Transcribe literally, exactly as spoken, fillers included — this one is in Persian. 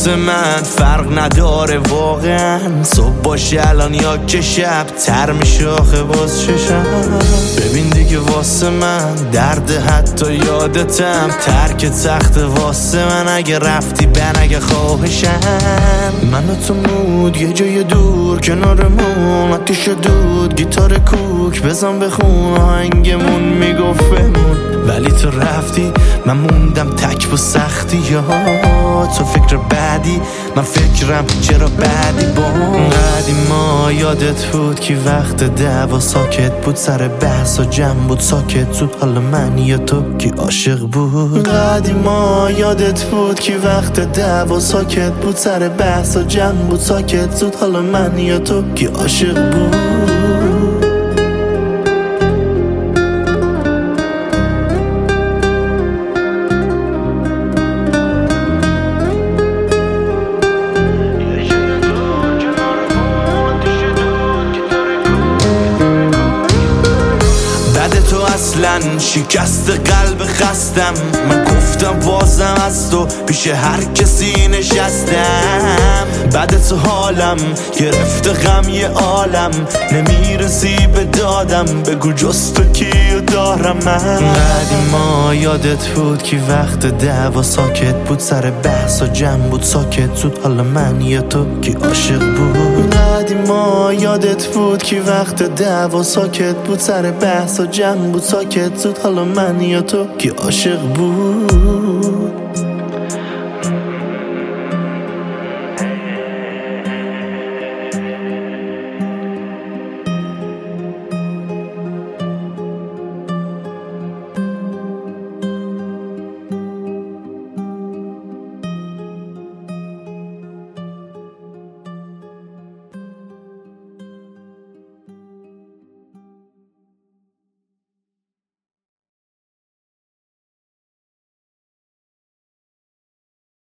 واسه من فرق نداره واقعا، صبح باشه الان یا که شب تر میشه آخه باز چشم. ببین دیگه واسه من درد حتی یادتم، ترک تخت واسه من اگه رفتی بن اگه خواهشم. من و تو مود یه جای دور کنارمون، آتیش دود گیتار کوک بزن بخون، آهنگمون میگفت بمون. ولی تو رفتی من موندم تک با سختی یا تو فکر بعدی، من فکرم چرا بعدی با قدیما. یادت بود که وقت دعوا ساکت بود، سر بحث و جمع بود ساکت زود، حالا من یا تو کی عاشق بود. قدیما یادت بود که وقت دعوا ساکت بود، سر بحث و جمع بود ساکت زود، حالا من یا تو کی عاشق بود. اصلا شکست قلب خستم، من گفتم بازم از تو پیش هر کسی نشستم. بعد تو حالم گرفته غم یه عالم، نمیرسی به دادم بگو جز تو کیو دارم من. قدیما یادت بود که وقت دعوا ساکت بود، سر بحث و جمع بود ساکت زود، حالا من یا تو کی عاشق بود. قدیما یادت بود که وقت دعوا ساکت بود، سر بحث و جمع بود ساکت زود، حالا من یا تو کی عاشق بود.